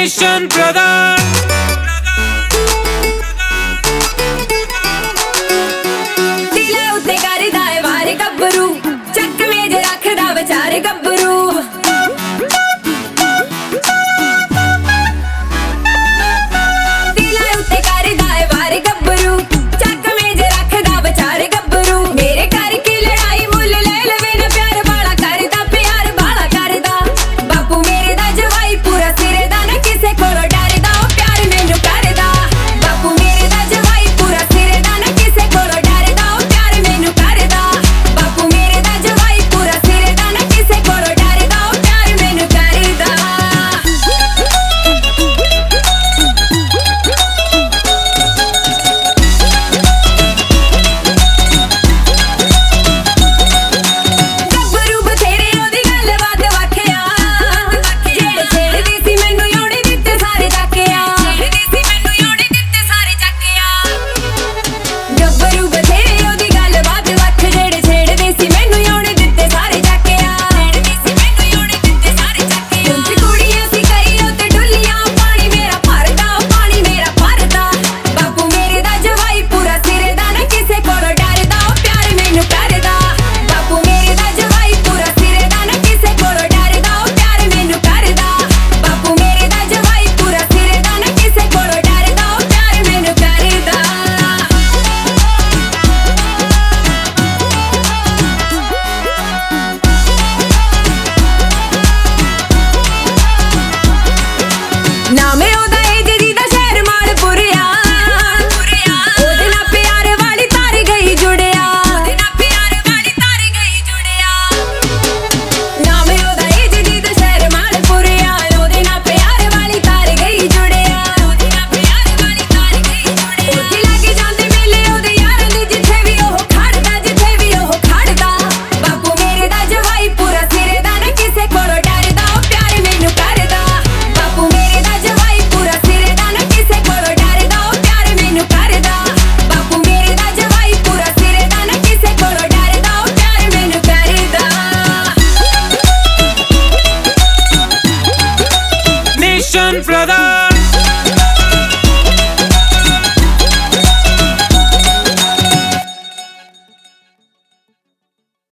Nation brother दिले उत्ते करदा है वार गब्बरू चक मेज रखदा विचार गब्बरू दिले उत्ते करदा है वार गब्बरू चक मेज रखदा विचार गब्बरू मेरे घर की लड़ाई मुल ले लवे ना प्यार बाला करदा बापू मेरे दा जवाई पूरा सिरे दा ना किसे कोलों डरदा ओ प्यार मैनू करदा बापू मेरे दा जवाई पूरा सिरे दा ना किसे कोलों डरदा ओ प्यार मैनू करदा बापू मेरे दा जवाई पूरा सिरे दा ना किसे कोलों डरदा ओ प्यार मैनू करदा गब्बरू बथेरे ओदी गल बात वखिया जेड़े छेड़दी सी मैनू योड़ी दित्ते सारे जाकिया गब्बरू बथेरे ओदी गल बात वख जेड़े छेड़दी सी मैनू योड़ी दित्ते सारे जाकिया कुछ कुड़ियां सी कई उत्ते डुल्लियां पानी मेरा भरदा बापू मेरे दा जवाई पूरा सिरे दा ना किसे कोलों डरदा ओ प्यार मैनू करदा बापू मेरे दा जवाई पूरा सिरे दा ना किसे कोलों डरदा ओ प्यार मैनू करदा बापू मेरे दा जवाई पूरा सिरे दा ना किसे कोलों डरदा ओ प्यार मैनू करदा नाम ओदा एजरी दा शहर माड़पुरिया ओदे नाल प्यार वाली तार गई जुड़िया नाम ओदा एजरी दा शहर माड़पुरिया ओदे नाल प्यार वाली तार गई जुड़िया उत्थे लग जांदे मेले ओदे यारां दे जिथे भी ओह खड़दा बापू मेरे दा जवाई पूरा सिरे दा ना किसे कोलों डरदा ओ प्यार मैनू करदा बापू मेरे दा जवाई पूरा सिरे दा ना किसे कोलों डरदा ओ प्यार मैनू करदा बापू मेरे दा जवाई पूरा सिरे दा ना किसे कोलों डरदा ओ प्यार मैनू करदा Nation brother